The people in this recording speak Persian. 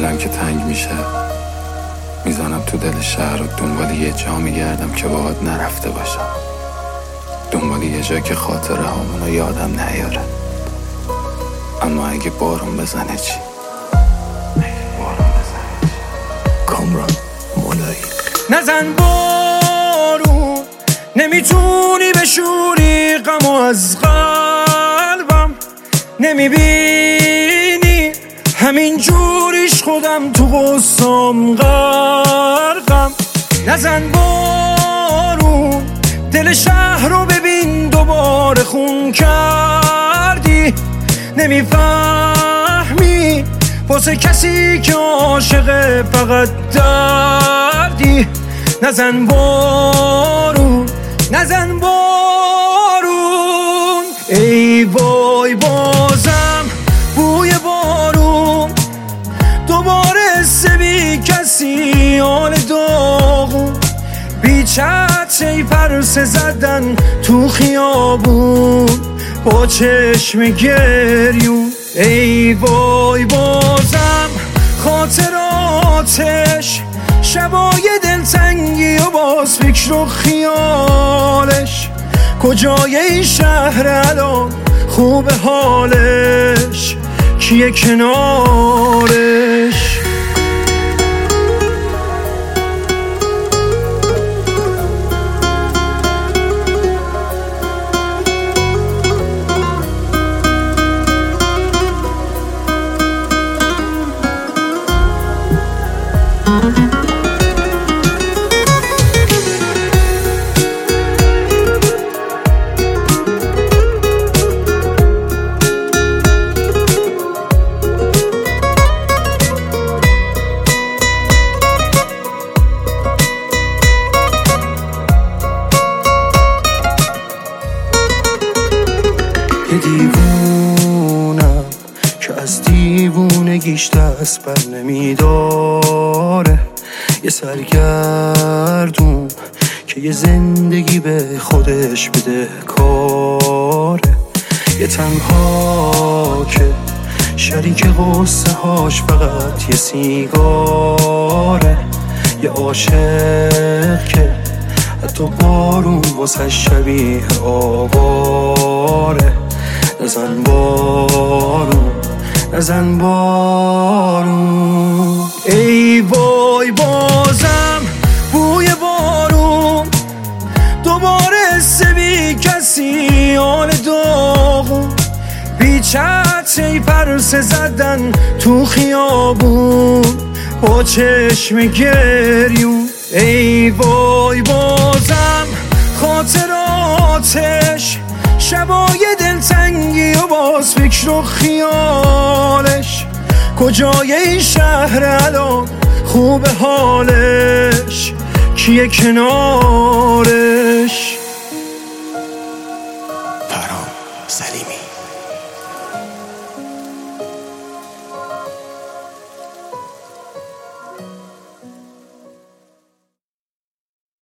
دلم که تنگ میشه میزنم تو دل شهر و دنبال یه جا میگردم که باهات نرفته باشم، دنبال یه جا که خاطره هامونو یادم نیاره. اما اگه بارون بزنه چی؟ کامران مولایی. نزن بارون، نمیتونی بشوری غمو از قلبم، نمیبینی همین جوریش خودم تو غصام غرقم. نزن بارون، دل شهر رو ببین دوباره خون کردی، نمیفهمی واسه کسی که عاشق فقط دردی. نزن بارون، نزن بارون، ای وای بازم بوی بارون، دوباره بی کسی آل داغون، بی چتری پرسه زدن تو خیابون با چشم گریون. ای وای بازم خاطراتش، شبای دلتنگی و باز فکر و خیالش، کجای این شهر الان خوب حالش، کیه کنارش؟ یه دیوونم که از دیوونگیش دست بر نمیداره، یه سرگردون که یه زندگی به خودش بده کاره، یه تنها که شریک غصه هاش فقط یه سیگاره، یه عاشق که حتی بارون واسه شبیه آواره. نزن بارون، نزن بارون، ای وای بازم بوی بارون، دوباره بی کسی آل داغون، بی چتری پرسه زدن تو خیابون با چشم گریون. ای وای بازم خاطراتش، شبای دلتنگی و باز فکر و خیالش، کجای این شهر الان خوب حالش، کیه کنارش؟ فرام سلیمی.